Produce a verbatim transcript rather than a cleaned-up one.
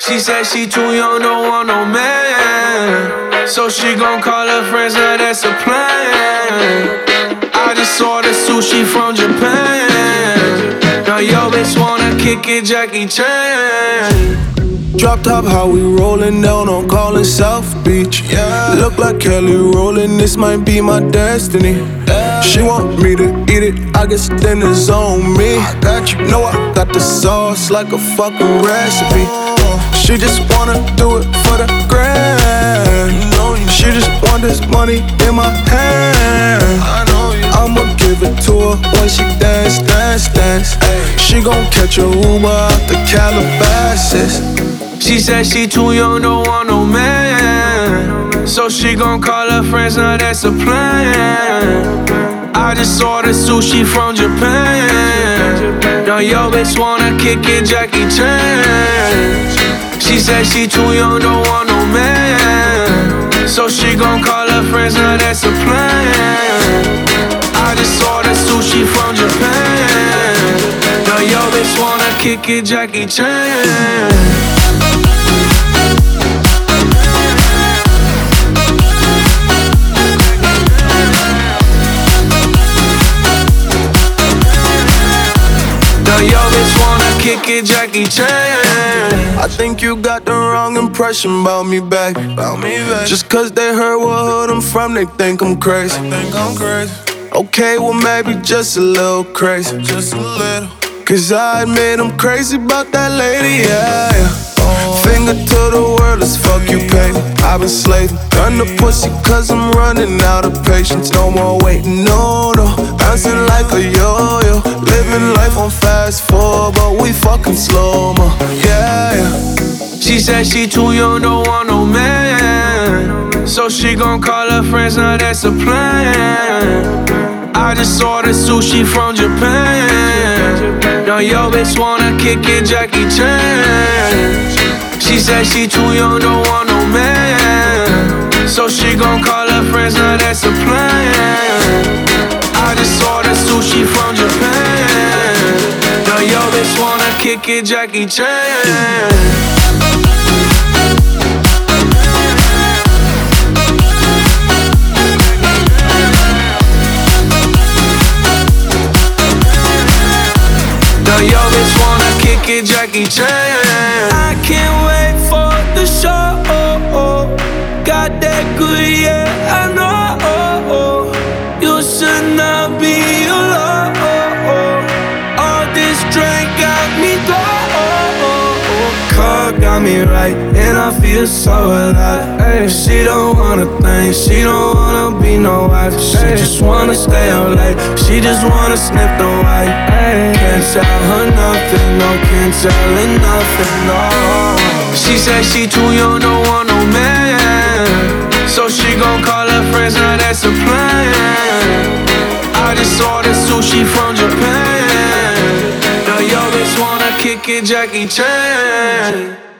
She said she too young, don't want no man, so she gon' call her friends, now that's a plan. I just ordered sushi from Japan. Now yo bitch wanna kick it, Jackie Chan. Drop top, how we rollin' down on Collins South Beach. Yeah. Look like Kelly rollin', this might be my destiny. Yeah. She want me to eat it, I guess then it's on me. I got you. Know I got the sauce like a fucking recipe. She just wanna do it for the grand. She just want this money in my hand. I'ma give it to her when she dance, dance, dance. She gon' catch a Uber out the Calabasas. She said she too young, don't want no man, so she gon' call her friends, now that's a plan. I just ordered sushi from Japan. Now yo bitch wanna kick it, Jackie Chan. She said she too young, don't want no man, so she gon' call her friends, now that's a plan. I just ordered sushi from Japan. Now yo bitch wanna kick it, Jackie Chan. Now yo bitch wanna kick it, Jackie Chan. I think you got the wrong impression about me back. About me back. Just cause they heard what hood I'm from, they think I'm crazy. They think I'm crazy. Okay, well maybe just a little crazy. Just a little. Cause I admit I'm crazy about that lady, yeah, yeah. Finger to the world, let's fuck you, baby. I've been slaving, done the pussy cause I'm running out of patience. No more waiting, no, no. Bouncing like a yo-yo, living life on fast forward, but we fucking slow-mo, yeah, yeah. She said she too young, don't want no man, so she gon' call her friends, now that's a plan. I just ordered sushi from Japan. Now yo bitch wanna kick it, Jackie Chan. She said she too young, don't want no man, so she gon' call her friends, now that's a plan. I just ordered sushi from Japan. Now yo bitch wanna kick it, Jackie Chan. Now yo bitch wanna kick it, Jackie Chan. I can't wait for the show. Got that good, yeah, I know. You should not be alone. All this drink got me low. Car got me right, and I feel so alive. Ay, she don't wanna think, she don't wanna be no wife. She ay, just wanna stay out late, she just wanna sniff the white. Ay, can't tell her nothing, no, can't tell her nothing, no. She said she too young, don't want no man, so she gon' call her friends, now that's a plan. I just ordered sushi from Japan. Now yo bitch wanna kick it, Jackie Chan.